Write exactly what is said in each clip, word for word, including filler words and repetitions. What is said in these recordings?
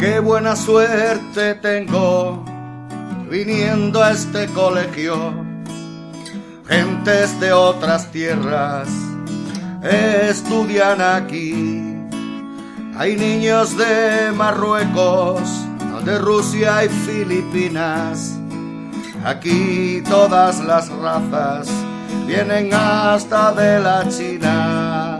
Qué buena suerte tengo viniendo a este colegio. Gentes de otras tierras estudian aquí. Hay niños de Marruecos, de Rusia y Filipinas. Aquí todas las razas vienen hasta de la China.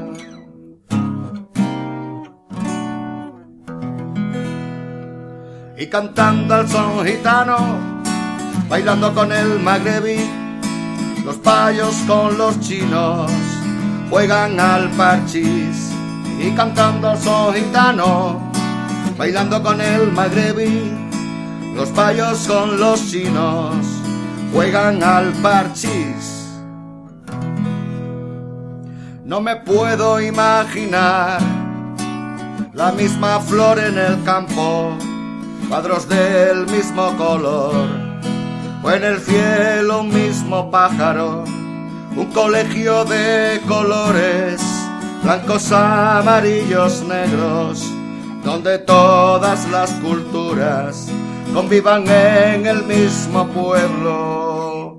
Y cantando al son gitano, bailando con el magrebí, los payos con los chinos juegan al parchís. Y cantando al son gitano, bailando con el magrebí, los payos con los chinos juegan al parchís. No me puedo imaginar la misma flor en el campo, cuadros del mismo color, o en el cielo un mismo pájaro, un colegio de colores, blancos, amarillos, negros, donde todas las culturas convivan en el mismo pueblo.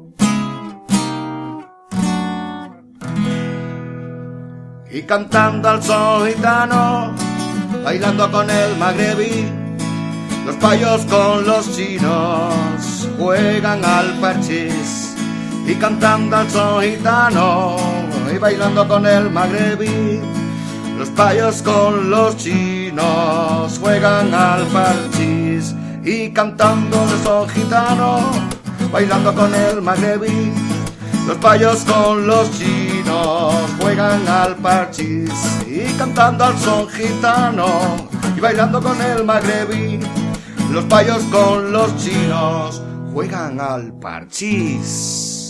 Y cantando al son gitano, bailando con el magrebí, los payos con los chinos juegan al parchís. Y cantando al son gitano y bailando con el magrebí, los payos con los chinos juegan al parchís. Y cantando al son gitano, bailando con el magrebí, los payos con los chinos juegan al parchís. Y cantando al son gitano y bailando con el magrebí, los payos con los chinos juegan al parchís.